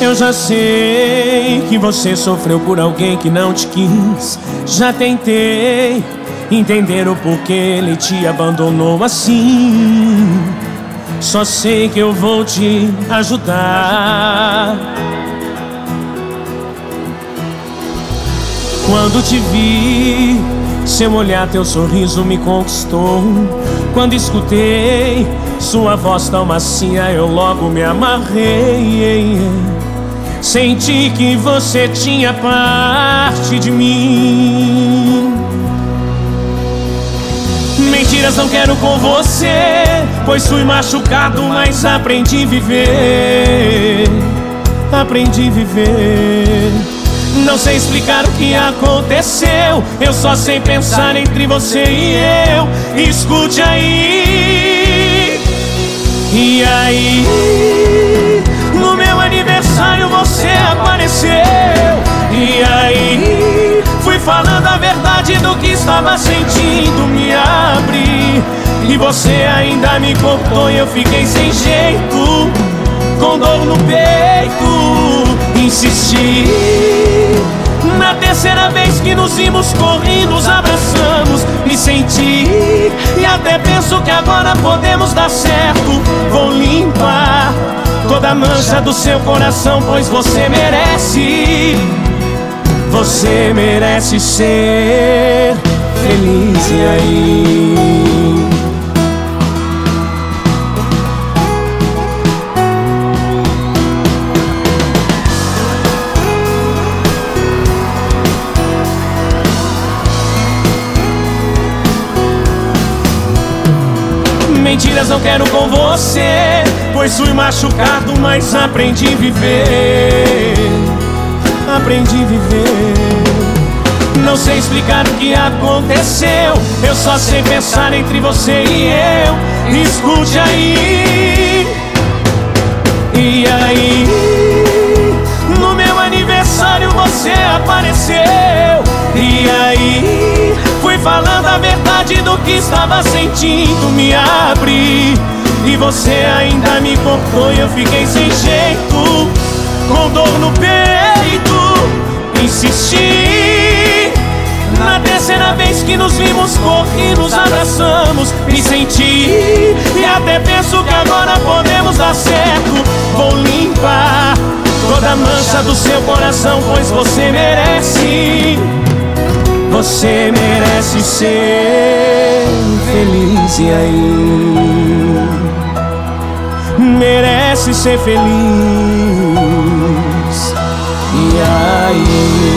Eu já sei que você sofreu por alguém que não te quis. Já tentei entender o porquê ele te abandonou assim. Só sei que eu vou te ajudar. Quando te vi, seu olhar, teu sorriso me conquistou. Quando escutei sua voz tão macia, eu logo me amarrei. Senti que você tinha parte de mim. Mentiras não quero com você, pois fui machucado, mas aprendi a viver. Aprendi a viver. Não sei explicar o que aconteceu, eu só sei pensar entre você e eu. Escute aí. E aí, no meu aniversário você apareceu. E aí, fui falando a verdade do que estava sentindo, me abri. E você ainda me cortou e eu fiquei sem jeito, com dor no peito. Insisti. Na terceira vez que nos vimos correndo, nos abraçamos, me senti. E até penso que agora podemos dar certo. Vou limpar toda a mancha do seu coração, pois você merece. Você merece ser feliz. E aí? Mentiras não quero com você, pois fui machucado, mas aprendi a viver. Aprendi a viver. Não sei explicar o que aconteceu, eu só sei pensar entre você e eu. Escute aí. E aí, no meu aniversário você apareceu. E aí, fui falando a verdade do que estava sentindo, me abri. E você ainda me cortou e eu fiquei sem jeito, com dor no peito. Insisti. Na terceira vez que nos vimos corri, nos abraçamos, me senti. E até penso que agora podemos dar certo. Vou limpar toda a mancha do seu coração, pois você merece. Você merece ser feliz. E aí? Merece ser feliz. E aí?